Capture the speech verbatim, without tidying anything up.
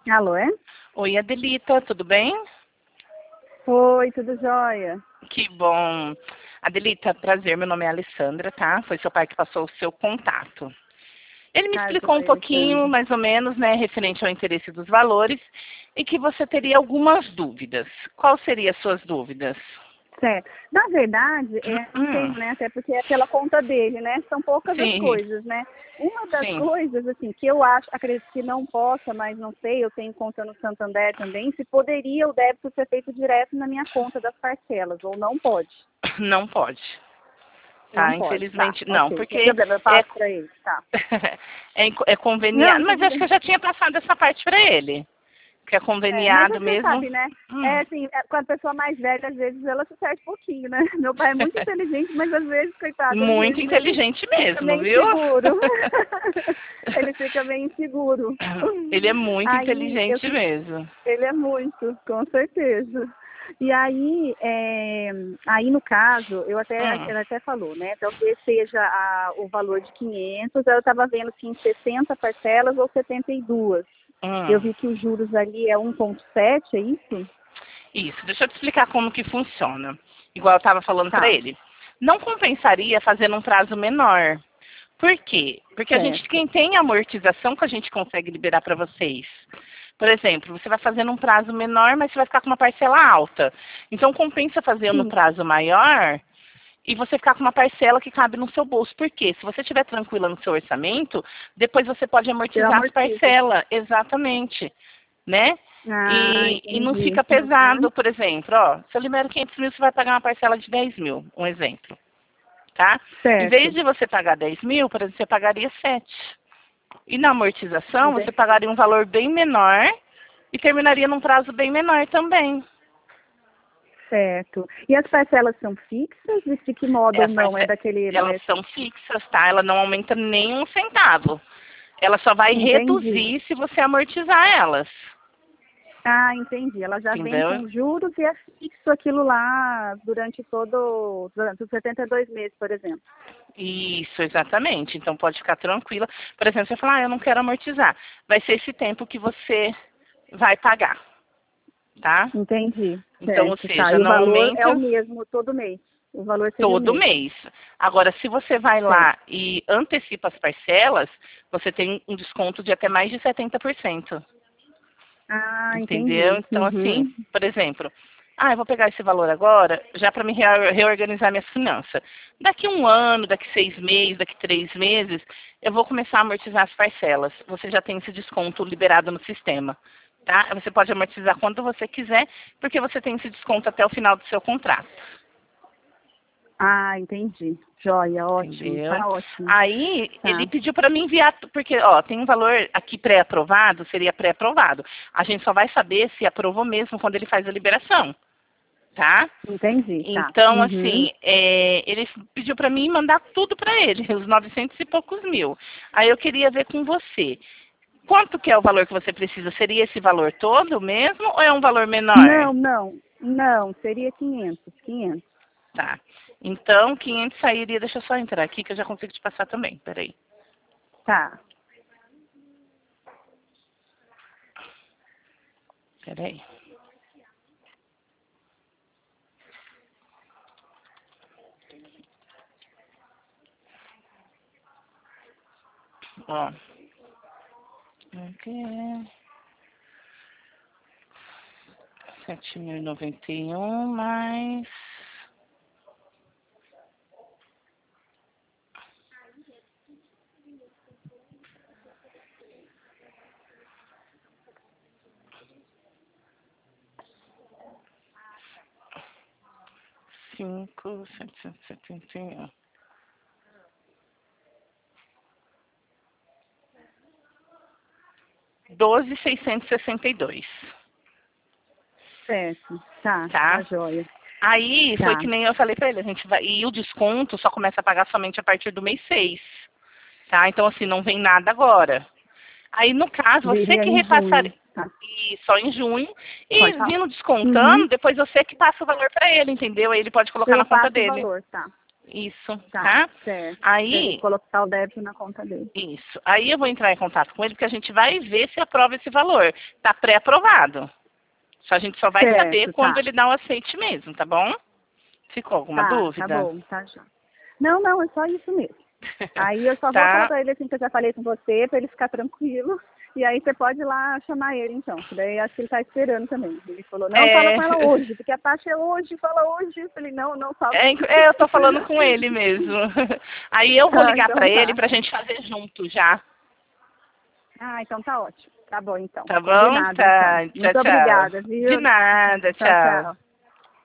Alô, é? Oi, Adelita, tudo bem? Oi, tudo jóia? Que bom. Adelita, prazer, meu nome é Alessandra, tá? Foi seu pai que passou o seu contato. Ele me Tá explicou um jóia, pouquinho, Alessandra. mais ou menos, né, referente ao interesse dos valores e que você teria algumas dúvidas. Quais seriam as suas dúvidas? Certo. Na verdade, é, não tenho, Hum, né? Até porque é pela conta dele, né? São poucas as sim, coisas, né? Uma das sim. coisas, assim, que eu acho, acredito que não possa, mas não sei, eu tenho conta no Santander também, se poderia o débito ser feito direto na minha conta das parcelas, ou não pode. Não pode, Não tá? pode, tá. Infelizmente, não, Ok, sem porque problema, eu é, passo para ele, tá. é, é Não, conveniado, mas tudo acho que bem. eu já tinha passado essa parte para ele, que é É, mas conveniado você mesmo. sabe, né? Hum. É assim, é, com a pessoa mais velha, às vezes ela se perde um pouquinho, né? Meu pai é muito inteligente, mas às vezes, coitado, às Muito vezes ele inteligente fica mesmo, meio viu? inseguro. Ele fica meio inseguro. Ele é muito Aí, eu inteligente que mesmo. ele é muito, com certeza. E aí, é, aí no caso, eu até, Hum, ela até falou, né? Talvez seja a, o valor de quinhentos, eu estava vendo que em sessenta parcelas ou setenta e duas. Eu hum. vi que os juros ali é um vírgula sete, é isso? Isso, deixa eu te explicar como que funciona. Igual eu estava falando para Tá, ele. Não compensaria fazer num prazo menor. Por quê? Porque a gente, certo. quem tem amortização que a gente consegue liberar para vocês. Por exemplo, você vai fazer num prazo menor, mas você vai ficar com uma parcela alta. Então compensa fazer no Sim, prazo maior e você ficar com uma parcela que cabe no seu bolso. Por quê? Se você estiver tranquila no seu orçamento, depois você pode eu amortizar as amortizo. parcelas. Exatamente. Né? Ah, E, e não entendi. fica Uhum. pesado, por exemplo, ó, se eu libero quinhentos mil, você vai pagar uma parcela de dez mil, um exemplo, tá? Em vez Certo. de você pagar dez mil, por exemplo, você pagaria sete. E na amortização, você Entendi. pagaria um valor bem menor e terminaria num prazo bem menor também. Certo. E as parcelas são fixas? E de que modo ou As não? É parce- daquele. Elas É... são fixas, tá? Ela não aumenta nem um centavo. Ela só vai Entendi. reduzir se você amortizar elas. Ah, entendi. Ela já vem Entendeu? com juros e é fixo aquilo lá durante todo. Durante os setenta e dois meses, por exemplo. Isso, exatamente. Então pode ficar tranquila. Por exemplo, você fala, ah, eu não quero amortizar. Vai ser esse tempo que você vai pagar, tá? Entendi. Então, ou Certo, tá. seja, E o não valor é o aumenta mesmo todo mês. O valor seria o todo mesmo. mês. Agora, se você vai Certo. lá e antecipa as parcelas, você tem um desconto de até mais de setenta por cento. Ah, Entendeu? entendi. Então, assim, Uhum. por exemplo, ah, eu vou pegar esse valor agora já para me rea- reorganizar minhas finanças. Daqui um ano, daqui seis meses, daqui três meses, eu vou começar a amortizar as parcelas. Você já tem esse desconto liberado no sistema. Tá? Você pode amortizar quando você quiser, porque você tem esse desconto até o final do seu contrato. Ah, entendi. Joia, ótimo. Entendeu? Tá ótimo. Aí ele Tá. pediu para me enviar, porque ó, tem um valor aqui pré-aprovado, seria pré-aprovado. A gente só vai saber se aprovou mesmo quando ele faz a liberação, tá? Entendi, tá. Então, Uhum. assim, é, ele pediu para mim mandar tudo para ele, os novecentos e poucos mil. Aí eu queria ver com você. Quanto que é o valor que você precisa? Seria esse valor todo mesmo ou é um valor menor? Não, não. Não, seria quinhentos. quinhentos. Tá. Então, quinhentos sairia, deixa eu só entrar aqui que eu já consigo te passar também. Peraí. Tá. Peraí. Ó. Aqui é sete mil e noventa e um mais cinco, setecentos e setenta e um. doze mil seiscentos e sessenta e dois, Certo. Tá, tá tá? joia. Aí foi que Tá. nem eu falei pra ele, a gente vai, e o desconto só começa a pagar somente a partir do mês seis, tá? Então assim, não vem nada agora. Aí no caso, você Viria que em repassaria junho. Tá. e só em junho e Pode falar. vindo descontando, Uhum. depois você que passa o valor pra ele, entendeu? Aí ele pode colocar Eu na conta passo o dele. valor, tá. Isso, Tá, tá? certo. Aí, Ele colocar o débito na conta dele. isso. Aí eu vou entrar em contato com ele, porque a gente vai ver se aprova esse valor. Tá pré-aprovado. Só a gente só vai Certo, saber quando tá. ele dá o aceite mesmo, tá bom? Ficou alguma Tá, dúvida? tá bom, tá já. Não, não, é só isso mesmo. Aí eu só vou falar Tá? pra ele assim que eu já falei com você, pra ele ficar tranquilo. E aí você pode ir lá chamar ele então, que daí acho que ele tá esperando também. Ele falou, não, fala É, com ela hoje, porque a taxa é hoje, fala hoje. Eu falei, não, não fala. é, é, eu tô falando com ele mesmo. Aí eu vou Ah, ligar então pra ele tá. pra gente fazer junto já. Ah, então tá ótimo. Tá bom então. Tá bom? Combinado então. Tá. Tchau, Muito tchau. obrigada, De viu? nada, Tchau, tchau. tchau.